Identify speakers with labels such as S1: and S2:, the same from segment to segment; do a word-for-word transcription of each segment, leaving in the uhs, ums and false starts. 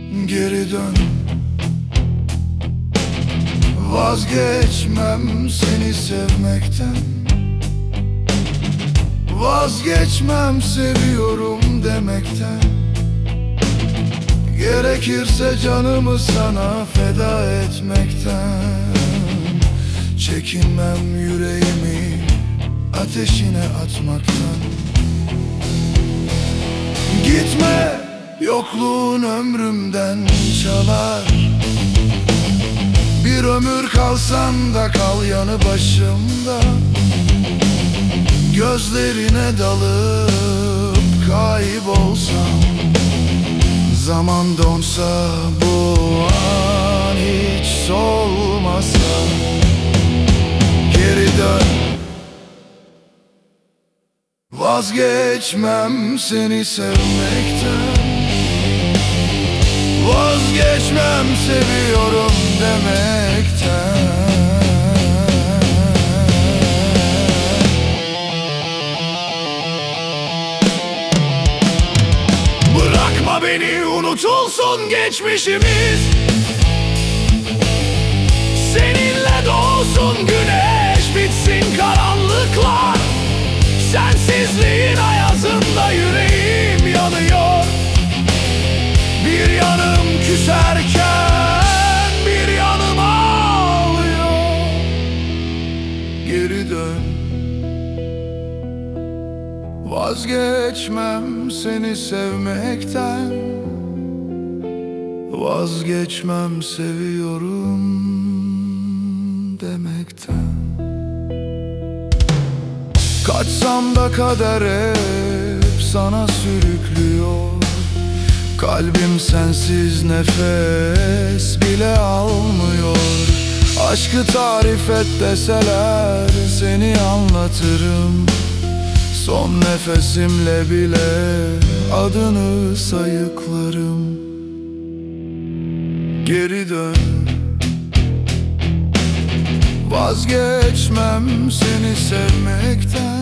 S1: Geri dön. Vazgeçmem seni sevmekten. Vazgeçmem seviyorum demekten. Gerekirse canımı sana feda etmekten. Çekinmem yüreğimi ateşine atmaktan. Gitme, yokluğun ömrümden çalar. Bir ömür kalsan da kal yanı başımda. Gözlerine dalıp kaybolsam. Zaman donsa bu an hiç solmasa. Geri dön. Vazgeçmem seni sevmekten. Vazgeçmem seviyorum demekten. Bırakma beni, unutulsun geçmişimiz. Seninle doğsun güneş, bitsin karanlıklar. Sensizliğin ayazında yüreğim yanıyor. Bir yanım küserken bir yanım ağlıyor. Geri dön. Vazgeçmem seni sevmekten. Vazgeçmem seviyorum demekten. Kaçsam da kader hep sana sürüklüyor. Kalbim sensiz nefes bile almıyor. Aşkı tarif et deseler seni anlatırım. Son nefesimle bile adını sayıklarım. Geri dön. Vazgeçmem seni sevmekten.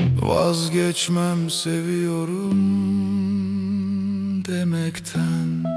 S1: Vazgeçmem seviyorum demekten.